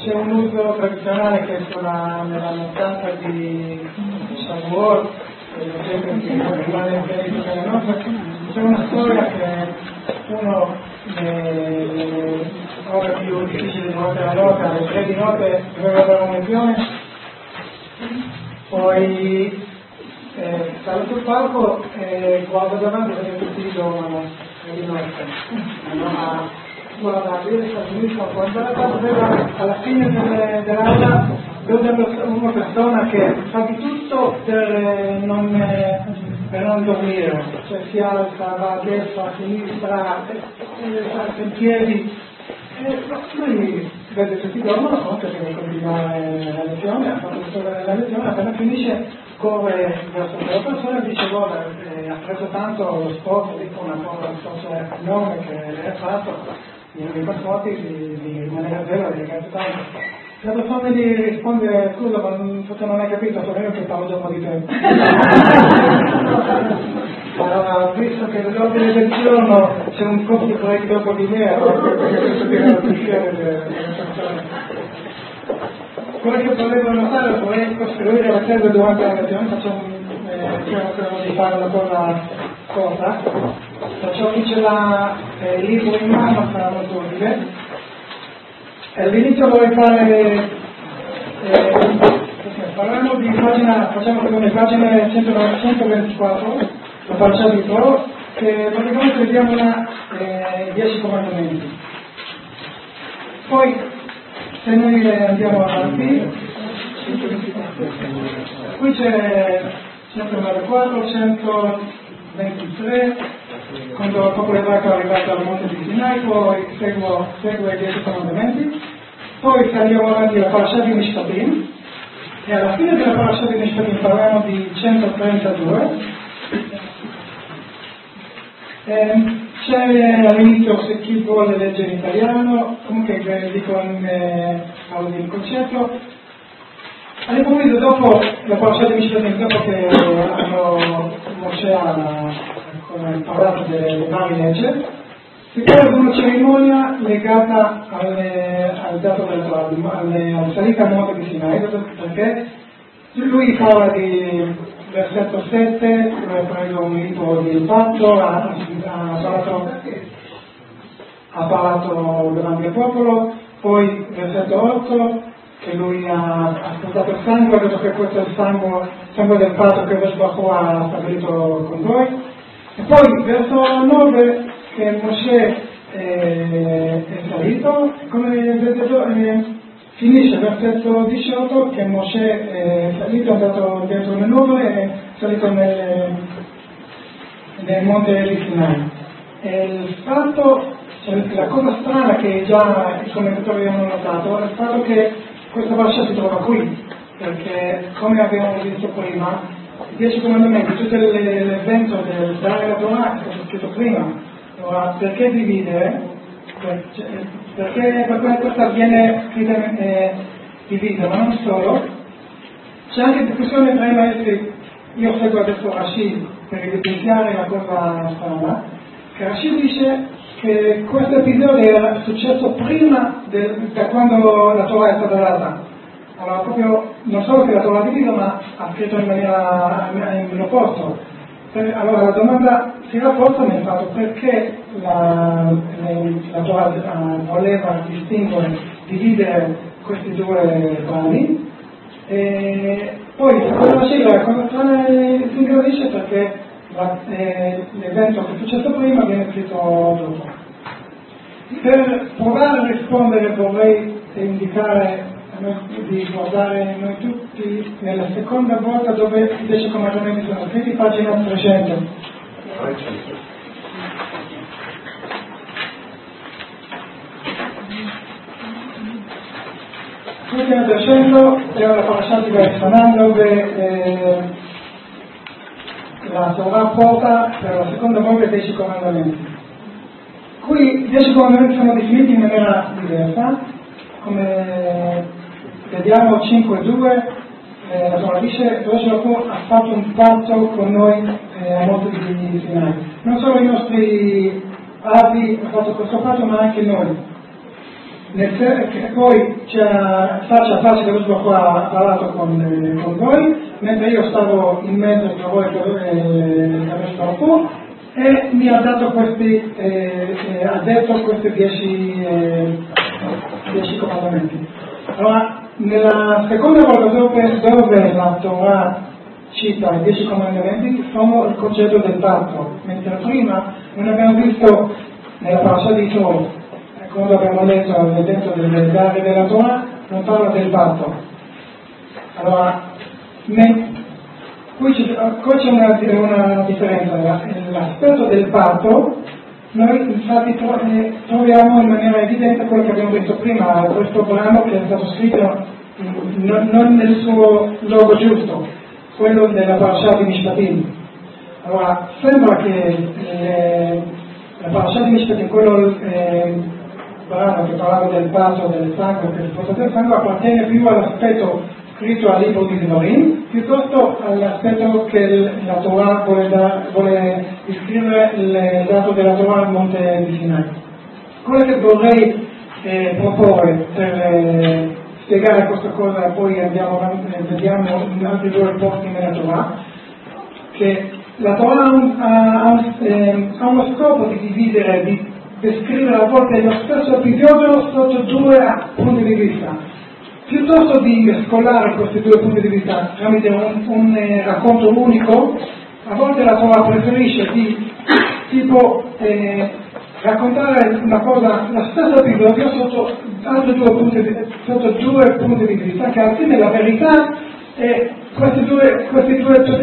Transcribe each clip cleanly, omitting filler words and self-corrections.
c'è un uso tradizionale che è nella mattanza di Shavuot, c'è una storia che uno le ore più difficili durante la notte, alle 3 di notte, doveva dare un'elezione, poi stava sul palco e guarda davanti perché tutti dormono di notte. Allora guarda, io sono venuto a guardare, alla fine dell'aula vedo una persona che fa di tutto per non dormire, cioè si alza, va a destra, a sinistra, sta in piedi. Lui vede tutti dormono, forse deve continuare la lezione, ha fatto la lezione, appena finisce corre verso quella persona e dice guarda, apprezzo tanto lo sport, dico una cosa, non so se è enorme che lei ha fatto, nei confronti di rimanere a zero e di ringrazio tanto. La persona gli risponde scusa ma forse non hai capito, sono io che parlo dopo di te. Allora, visto che nell'ordine del giorno c'è un coffee break dopo di me, perché questo deve la piacere delle persone. Quello che volevo notare, vorrei costruire la chiesa durante la lezione, facciamo di fare una cosa corta, perciò chi ce l'ha il libro in mano sarà molto utile. All'inizio vorrei fare, parliamo di pagina, facciamo come pagina 124, la parcia di Toro, che praticamente vediamo 10 comandamenti. Poi, se noi andiamo avanti, qui c'è 194, 123, quando il popolo ebraico è arrivato al monte di Sinai, poi segue i 10 comandamenti, poi se andiamo avanti alla parasha di Mishpatim, e alla fine della parasha di Mishpatim parliamo di 132, c'è all'inizio, se chi vuole leggere in italiano, comunque ve dico il concetto. All'improvviso dopo la parasha di Mishpatim, dopo che Mosè ha parlato delle varie leggi, si parla di una cerimonia legata al dato della Torah, alla salita al monte di Sinai, perché lui parla di versetto 7, dove ha preso un libro di patto, ha parlato davanti al popolo, poi versetto 8, che lui ha ascoltato il sangue, ha detto che questo è il sangue del patto che Vesbachu ha stabilito con voi. E poi verso 9 che Mosè è salito, come vedete finisce versetto 18 che Mosè è salito, è andato dentro le nuvole e è salito nel monte di Sinai. E il fatto, la cosa strana che già i commentatori hanno notato è il fatto che questa parasha si trova qui, perché come abbiamo visto prima, i 10 comandamenti, tutto l'evento del dare la Torah è stato scritto prima. Allora, perché dividere? Perché per questa viene scritta divisa, ma non solo. C'è anche discussione tra i maestri, io seguo adesso Rashi per evidenziare la cosa strana, che Rashi dice che questo episodio era successo prima da quando la Torah è stata data. Allora proprio non solo che la Torah divisa, ma ha scritto in maniera in opposto. Allora la domanda si rafforza nel fatto perché la Torah voleva distinguere, dividere questi due brani, e poi secondo la sigla la cosa strana si ingrandisce perché l'evento che è successo prima viene scritto dopo. Per provare a rispondere vorrei indicare di guardare noi tutti nella seconda volta dove i 10 comandamenti sono scritti, pagina 300. Pagina 300 è la parasha di Vaishanan dove la Torah porta per la seconda volta i 10 comandamenti. Qui i 10 comandamenti sono definiti in maniera diversa, come vediamo 5.2, la Torah dice Vesbachu ha fatto un patto con noi a monte di Sinai. Non solo i nostri avi hanno fatto questo patto, ma anche noi. che poi faccia a faccia che l'ultimo qua ha parlato con voi, mentre io stavo in mezzo tra voi e mi ha dato ha detto questi 10 comandamenti. Allora, nella seconda volta dove la Torah cita i 10 comandamenti sono il concetto del patto, mentre prima non abbiamo visto nella parasha di Tov, quando abbiamo letto all'evento delle dare della Torah, non parla del patto. Allora, qui c'è una differenza. L'aspetto del patto, noi infatti troviamo in maniera evidente quello che abbiamo detto prima, questo brano che è stato scritto non nel suo luogo giusto, quello della parasha di Mishpatim. Allora, sembra che la parasha di Mishpatim, quello brano che parlava del patto, del sangue, del spostamento del sangue, appartiene più all'aspetto scritto al libro di Devarim, piuttosto all'aspetto che la Torah vuole iscrivere il dato della Torah al monte di Sinai. Quello che vorrei proporre per spiegare questa cosa, e poi vediamo in altri 2 posti nella Torah, che la Torah ha uno scopo di dividere, di descrivere a volte lo stesso episodio sotto 2 punti di vista. Piuttosto di mescolare questi 2 punti di vista tramite un racconto unico, a volte la Torah preferisce di raccontare una cosa, lo stesso episodio sotto altri 2 punti di vista, che alla fine la verità è tutti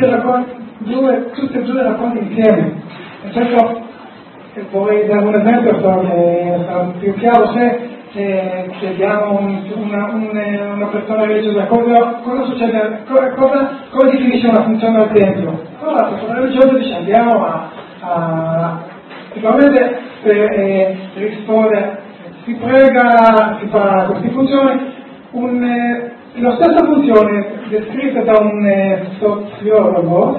e due racconti insieme. E questo vorrei dare un esempio perché sarà più chiaro. Se chiediamo una persona religiosa cosa succede, come definisce una funzione al Tempio. Allora la persona religiosa dice andiamo sicuramente risponde, si prega, si fa queste funzioni. La stessa funzione descritta da un sociologo,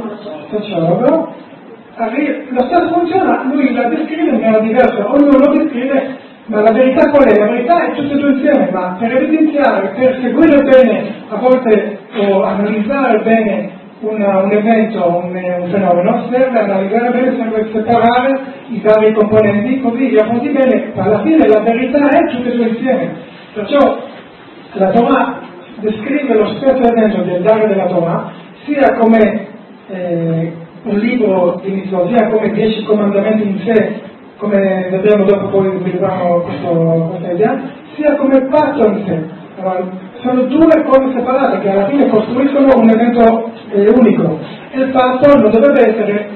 la stessa funzione lui la descrive in maniera diversa, ognuno lo descrive. Ma la verità qual è? La verità è tutte e 2 insieme, ma per evidenziare, per seguire bene a volte o analizzare bene un evento, un fenomeno, serve analizzare bene, serve separare i vari componenti, così li affronti bene, ma alla fine la verità è tutte e 2 insieme. Perciò la Torah descrive lo stesso evento del dare della Torah sia come un libro di mitzvot, sia come 10 comandamenti in sé, come vedremo dopo, poi sviluppiamo questa idea, sia come patto in sé. Allora, sono 2 cose separate che alla fine costruiscono un evento unico. E il patto non dovrebbe essere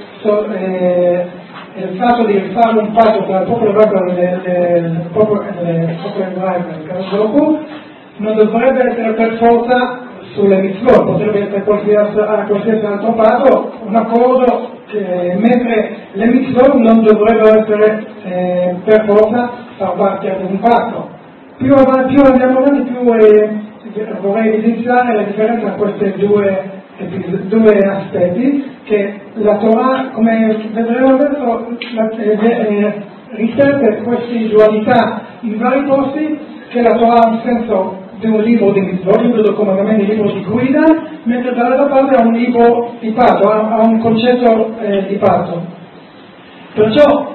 il fatto di fare un patto tra il popolo ebraico e il popolo ebraico, non dovrebbe essere per forza sulle mitzvot, potrebbe essere qualsiasi altro patto, un accordo, mentre le mitzvot non dovrebbero essere per forza far parte di un patto. Più andiamo avanti, più vorrei evidenziare la differenza tra questi due aspetti, che la Torah, come vedremo adesso, ripete queste dualità in vari posti, che la Torah ha un senso di un libro di mitzvot, libro di comandamenti, libro di guida, mentre dall'altra parte ha un libro di patto, ha un concetto di patto. Perciò,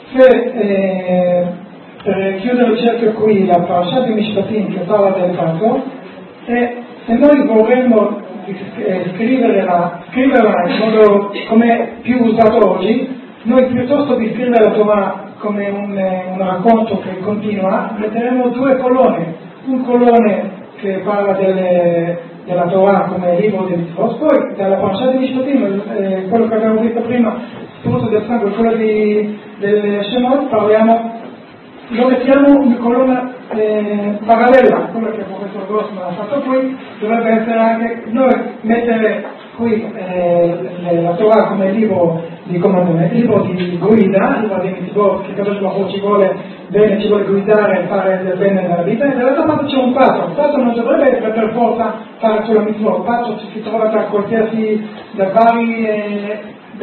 per chiudere il cerchio qui, la parasha di Mishpatim che parla del patto, se noi vorremmo scriverla in modo come più usato oggi, noi piuttosto di scrivere la Torah come un racconto che continua, metteremo 2 colonne. Un colone che parla della Torah come libro di mitzvot, poi dalla parasha di Mishpatim, quello che abbiamo detto prima, spruzzo del sangue, quello del Shemot, lo mettiamo in colonna parallela, quello che il professor Grossman ha fatto qui, dovrebbe essere anche noi mettere qui la Torah come libro di comandamenti, libro di guida, libro di mitzvot, che Kadosh Baruch Hu ci vuole bene, ci vuole guidare e fare del bene nella vita, e dall'altra parte c'è un patto. Il patto non dovrebbe essere per forza fare solo mitzvot, il patto si trova da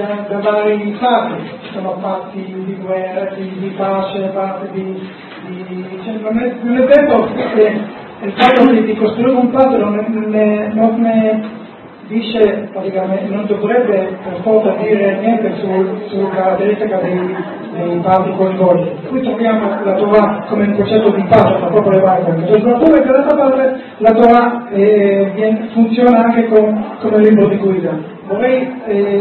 vari fatti, sono fatti di guerra, di pace, fatti di non è detto che il fatto di costruire un patto non ne dice praticamente, non dovrebbe per forza dire niente sulla caratteristica dei patti coinvolti. Qui troviamo la Torah come un concetto di patto tra proprio le varie cose. Oppure per l'altra parte la Torah funziona anche come libro di guida. Vorrei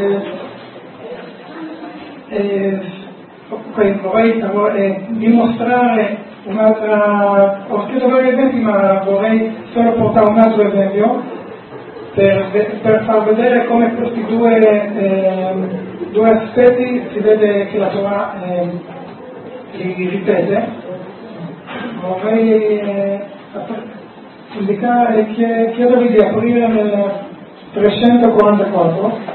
dimostrare un'altra, ho scritto vari esempi ma vorrei solo portare un altro esempio per far vedere come questi due aspetti si vede che la Torah li ripete. Vorrei indicare, chiedovi di aprire nel 344.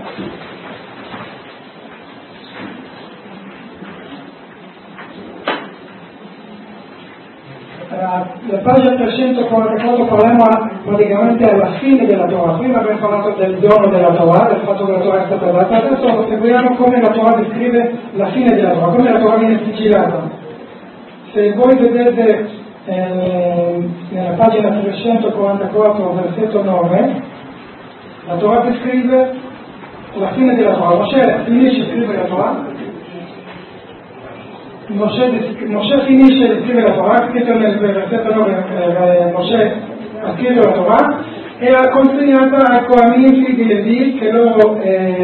La pagina 344 parliamo praticamente alla fine della Torah. Prima abbiamo parlato del dono della Torah, del fatto che la Torah è stata data, adesso seguiamo come la Torah descrive la fine della Torah, come la Torah viene sigillata. Se voi vedete nella pagina 344 versetto 9, la Torah descrive la fine della Torah. Mosè finisce di scrivere la Torah. Mosè finisce di scrivere la Torah, scritto nel versetto 9, Mosè ha scritto la Torah e ha consegnata ai Coanim figli di Levi, che loro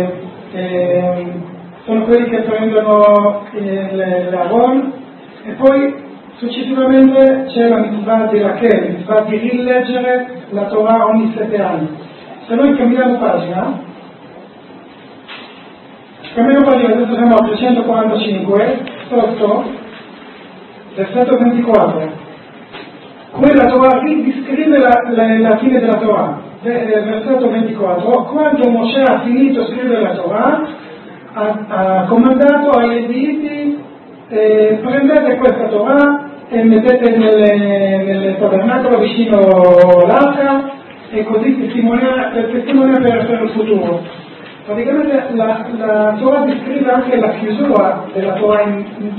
sono quelli che prendono l'Aaron, e poi successivamente c'è la mitzvah di Rachel, la mitzvah di rileggere la Torah ogni 7 anni. Se noi cambiamo pagina, adesso siamo al 345, sotto, versetto 24. Qui la Torah ridescrive la fine della Torah. Versetto 24. Quando Mosè ha finito di scrivere la Torah, ha comandato ai Leviti: prendete questa Torah e mettete nel tabernacolo vicino all'arca, e così per testimoniare per il futuro. Praticamente la Torah descrive anche la chiusura della Torah in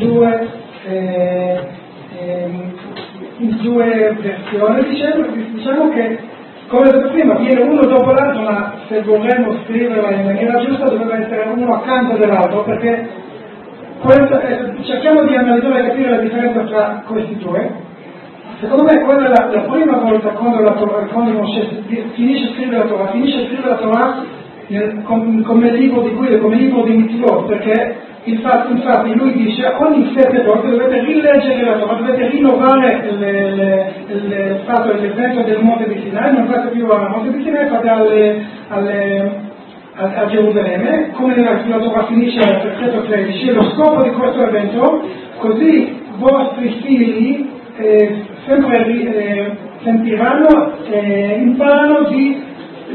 due versioni. Diciamo che, come detto prima, viene uno dopo l'altro, ma se vorremmo scriverla in maniera giusta dovrebbe essere uno accanto dell'altro, perché cerchiamo di analizzare e capire la differenza tra questi due. Secondo me quella è la prima volta quando Mosè finisce di scrivere la Torah come libro di guida, come libro di mitzvot, perché infatti lui dice: ogni 7 volte dovete rileggere la Torah, dovete rinnovare l'evento del Monte di Sinai, non fate più al Monte di Sinai, fate a Gerusalemme, come la Torah finisce al versetto 13. Lo scopo di questo evento, così vostri figli sempre sentiranno e imparano di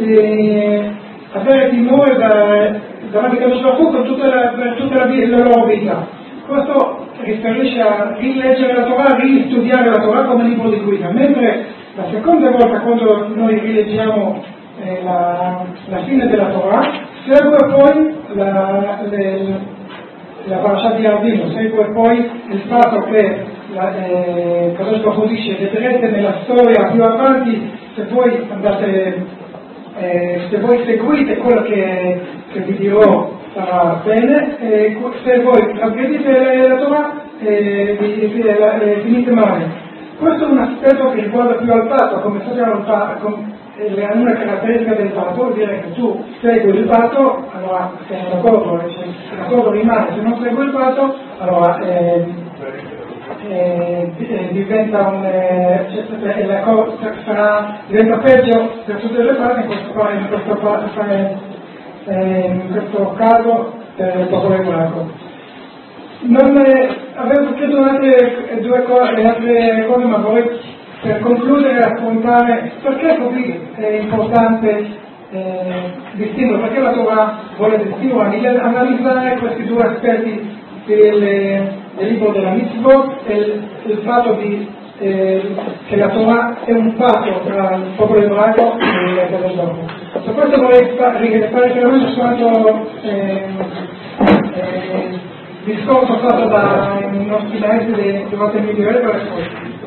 avere timore davanti a Gesù per tutta la loro vita. Questo riferisce a rileggere la Torah, ristudiare la Torah come libro di guida, mentre la seconda volta, quando noi rileggiamo la fine della Torah, segue poi la parasha di Ardino, segue poi il fatto che Kadosh Baruch Hu dice: vedrete nella storia più avanti, se voi seguite quello che vi dirò sarà bene, e se voi trasgredite la Torah finite male. Questo è un aspetto che riguarda più al patto, come sappiamo una caratteristica del patto vuol dire che tu segui il patto, allora sei d'accordo, l'accordo rimane. Se non segui il patto, allora diventa diventa peggio per tutte le parti, in questo caso per il popolo ebraico. Avevo scritto anche altre cose, ma vorrei per concludere raccontare perché è così importante distinguere, perché la Torah vuole distinguere, analizzare questi due aspetti del libro della mitzvot e il fatto che la Torah è un patto tra il popolo ebraico e il popolo ebraico. Per questo vorrei fare chiaramente quanto discorso fatto dai nostri maestri durante il Medioevo.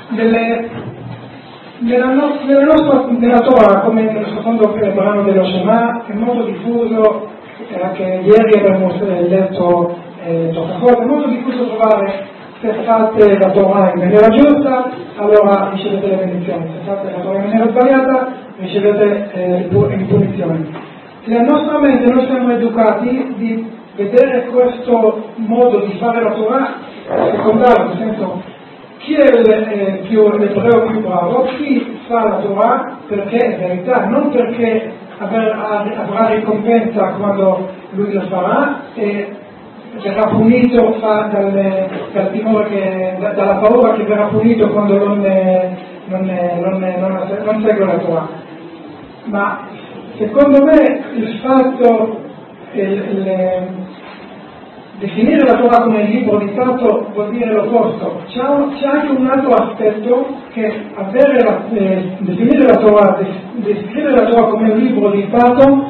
nella Torah, come nel secondo brano dello Shema, è molto diffuso, anche ieri abbiamo letto Totachot, è molto diffuso trovare se fate la Torah in maniera giusta, allora ricevete le benedizioni, se fate la Torah in maniera sbagliata, ricevete le punizioni. Nella nostra mente noi siamo educati di vedere questo modo di fare la Torah secondario, nel senso chi è l'ebreo più bravo, chi fa la Torah perché è verità, non perché avrà ricompensa quando lui lo farà e verrà punito dal timore dalla paura che verrà punito quando non segue la Torah. Ma secondo me il fatto definire la Torah come il libro di Tato vuol dire l'opposto. C'è anche un altro aspetto che definire la Torah, descrivere la Torah come un libro di Tato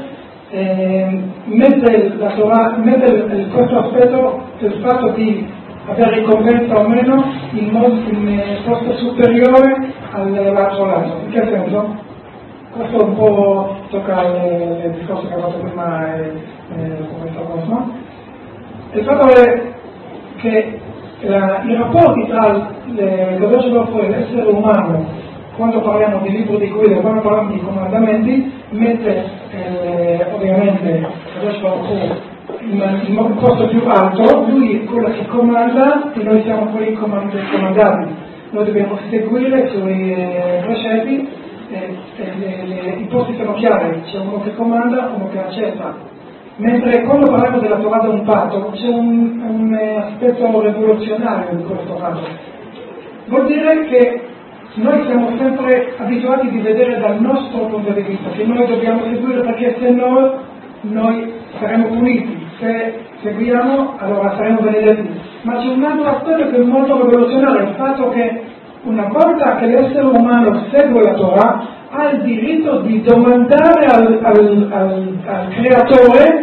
mette questo aspetto del fatto di avere ricompensa o meno in posto superiore all'altro lato. In che senso? Questo un po' tocca il discorso che ho fatto prima con questa cosa. Il fatto è che i rapporti tra Kadosh Baruch Hu e l'essere umano, quando parliamo di libro di guida, quando parliamo di comandamenti, mette ovviamente Kadosh Baruch Hu in un posto più alto, lui è quello che comanda e noi siamo quelli comandati. Noi dobbiamo seguire i suoi precetti, i posti sono chiari, c'è uno che comanda, uno che accetta. Mentre quando parliamo della Torah da un patto c'è un aspetto rivoluzionario in questo caso. Vuol dire che noi siamo sempre abituati di vedere dal nostro punto di vista, che noi dobbiamo seguire perché se no noi saremo puniti, se seguiamo allora saremo benedetti. Ma c'è un altro aspetto che è molto rivoluzionario, il fatto che una volta che l'essere umano segue la Torah ha il diritto di domandare al creatore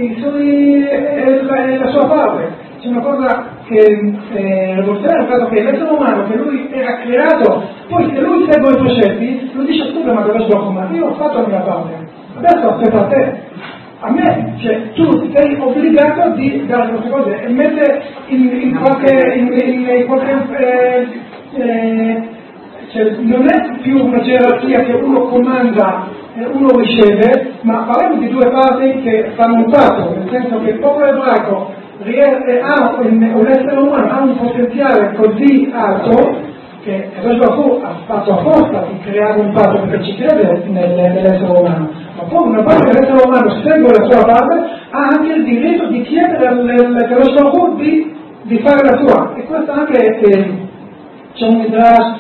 la sua parte. C'è una cosa che è rivoluzionaria, il fatto che l'essere umano, che lui era creato, poi se lui segue i precetti, lui dice scusa ma dove sono comando? Io ho fatto la mia parte, adesso aspetta a te. A me, cioè tu sei obbligato di dare queste cose e mette in qualche cioè, non è più una gerarchia che uno comanda e uno riceve, ma parliamo di due parti che fanno un patto, nel senso che il popolo ebraico un essere umano ha un potenziale così alto che Kadosh ha fatto apposta di creare un patto perché ci crede nell'essere umano, ma poi una volta che l'essere umano segue la sua parte ha anche il diritto di chiedere al Kadosh di fare la sua. E questo anche c'è un midrash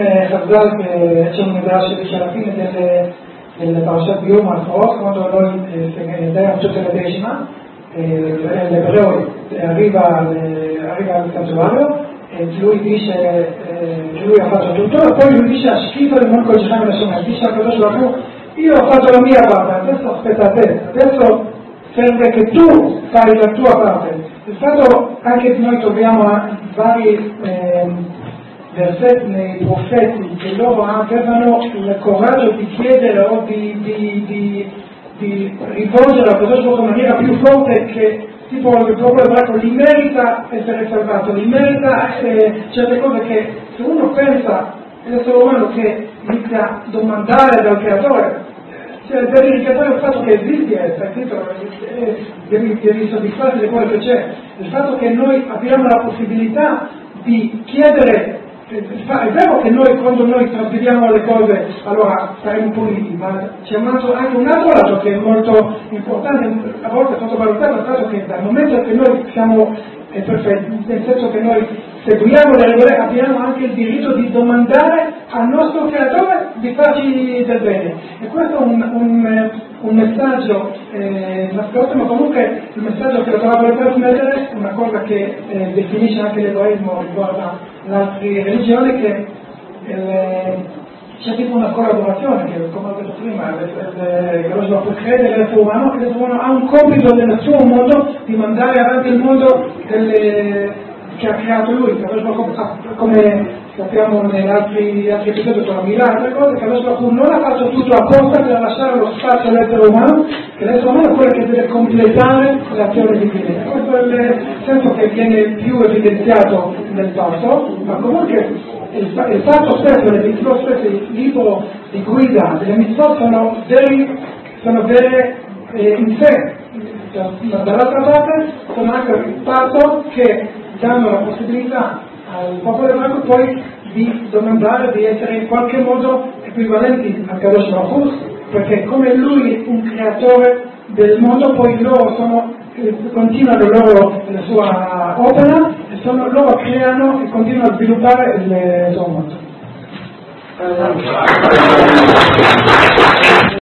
che dice alla fine delle parashat di Yom HaTzorot, quando noi andiamo tutte le decima, l'ebreo arriva al santuario e lui dice che lui ha fatto tutto e poi lui dice a scritto di Monco Giham dice a Kadosh Baruch Hu, io ho fatto la mia parte, adesso aspetta a te, adesso serve che tu fai la tua parte. Il fatto anche noi troviamo vari versetti nei profeti che loro avevano il coraggio di chiedere o di rivolgere a Kadosh Baruch Hu in maniera più forte che tipo il popolo ebraico gli merita essere salvato, gli merita certe cose che se uno pensa l'essere umano che inizia a domandare dal creatore, cioè devi richiamare il fatto che esiste, devi soddisfare le cose che c'è, il fatto che noi abbiamo la possibilità di chiedere. È vero che noi quando noi trasgrediamo le cose allora saremo puniti, ma c'è anche un altro lato che è molto importante, a volte sottovalutato, il fatto che dal momento che noi siamo perfetti, nel senso che noi seguiamo le regole, abbiamo anche il diritto di domandare al nostro creatore di farci del bene. E questo è un messaggio nascosto, ma comunque il messaggio che lo Torah vuole trasmettere, una cosa che definisce anche l'ebraismo riguardo le altre religioni, che c'è tipo una collaborazione che, come ho detto prima, Kadosh Baruch Hu crede nell'essere umano e l'essere umano ha un compito nel suo mondo di mandare avanti il mondo che ha creato lui. Come sappiamo negli altri episodi sono mille altre cose, che Kadosh Baruch Hu non ha fatto tutto apposta per lasciare lo spazio all'essere umano, che l'essere umano è quello che deve completare l'azione divina. Questo è il senso che viene più evidenziato nel fatto, ma comunque il fatto stesso, le mitzvot stesse, il libro di guida delle mitzvot sono vere in sé. Dall'altra parte sono anche il fatto che danno la possibilità al popolo ebraico poi di domandare di essere in qualche modo equivalenti a Kadosh Baruch Hu, perché come lui un creatore del mondo, poi loro continuano la sua opera e loro creano e continuano a sviluppare il suo mondo.